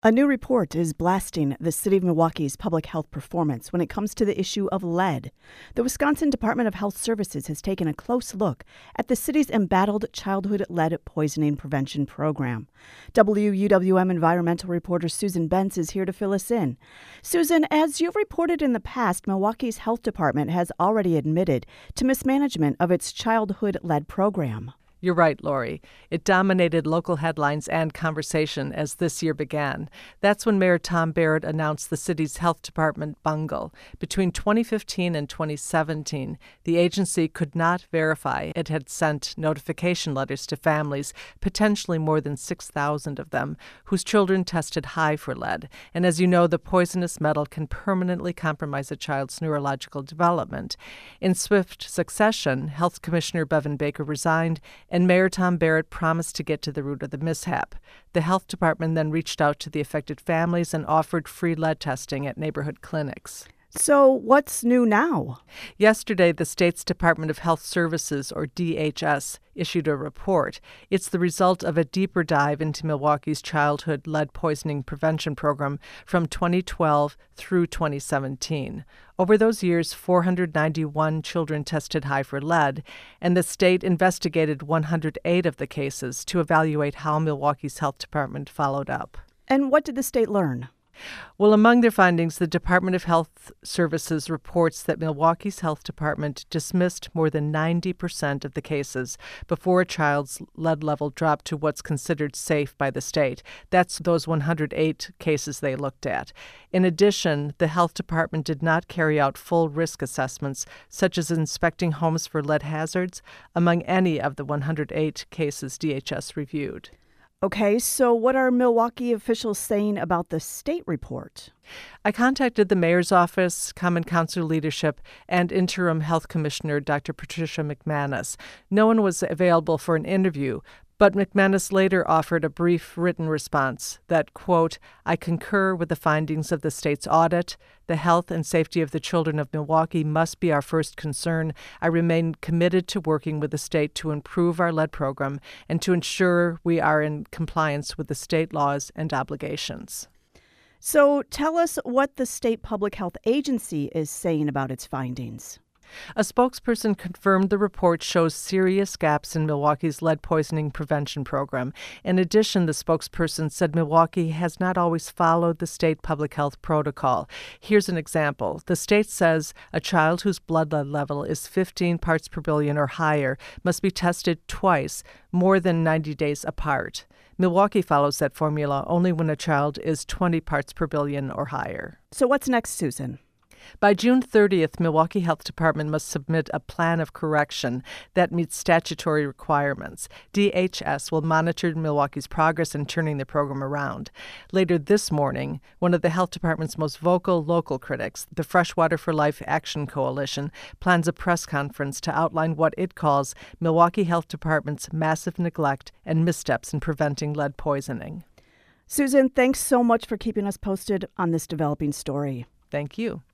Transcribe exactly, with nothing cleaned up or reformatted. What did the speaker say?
A new report is blasting the city of Milwaukee's public health performance when it comes to the issue of lead. The Wisconsin Department of Health Services has taken a close look at the city's embattled childhood lead poisoning prevention program. W U W M environmental reporter Susan Bentz is here to fill us in. Susan, as you've reported in the past, Milwaukee's health department has already admitted to mismanagement of its childhood lead program. You're right, Lori. It dominated local headlines and conversation as this year began. That's when Mayor Tom Barrett announced the city's health department bungle. Between twenty fifteen and twenty seventeen, the agency could not verify it had sent notification letters to families, potentially more than six thousand of them, whose children tested high for lead. And as you know, the poisonous metal can permanently compromise a child's neurological development. In swift succession, Health Commissioner Bevan Baker resigned, and Mayor Tom Barrett promised to get to the root of the mishap. The health department then reached out to the affected families and offered free lead testing at neighborhood clinics. So what's new now? Yesterday, the state's Department of Health Services, or D H S, issued a report. It's the result of a deeper dive into Milwaukee's childhood lead poisoning prevention program from twenty twelve through twenty seventeen. Over those years, four hundred ninety-one children tested high for lead, and the state investigated one hundred eight of the cases to evaluate how Milwaukee's health department followed up. And what did the state learn? Well, among their findings, the Department of Health Services reports that Milwaukee's health department dismissed more than ninety percent of the cases before a child's lead level dropped to what's considered safe by the state. That's those one hundred eight cases they looked at. In addition, the health department did not carry out full risk assessments, such as inspecting homes for lead hazards, among any of the one hundred eight cases D H S reviewed. Okay, so what are Milwaukee officials saying about the state report? I contacted the mayor's office, Common Council leadership, and interim health commissioner Doctor Patricia McManus. No one was available for an interview, but McManus later offered a brief written response that, quote, I concur with the findings of the state's audit. The health and safety of the children of Milwaukee must be our first concern. I remain committed to working with the state to improve our lead program and to ensure we are in compliance with the state laws and obligations. So tell us what the state public health agency is saying about its findings. A spokesperson confirmed the report shows serious gaps in Milwaukee's lead poisoning prevention program. In addition, the spokesperson said Milwaukee has not always followed the state public health protocol. Here's an example. The state says a child whose blood lead level is fifteen parts per billion or higher must be tested twice, more than ninety days apart. Milwaukee follows that formula only when a child is twenty parts per billion or higher. So what's next, Susan? By June thirtieth, Milwaukee Health Department must submit a plan of correction that meets statutory requirements. D H S will monitor Milwaukee's progress in turning the program around. Later this morning, one of the health department's most vocal local critics, the Freshwater for Life Action Coalition, plans a press conference to outline what it calls Milwaukee Health Department's massive neglect and missteps in preventing lead poisoning. Susan, thanks so much for keeping us posted on this developing story. Thank you.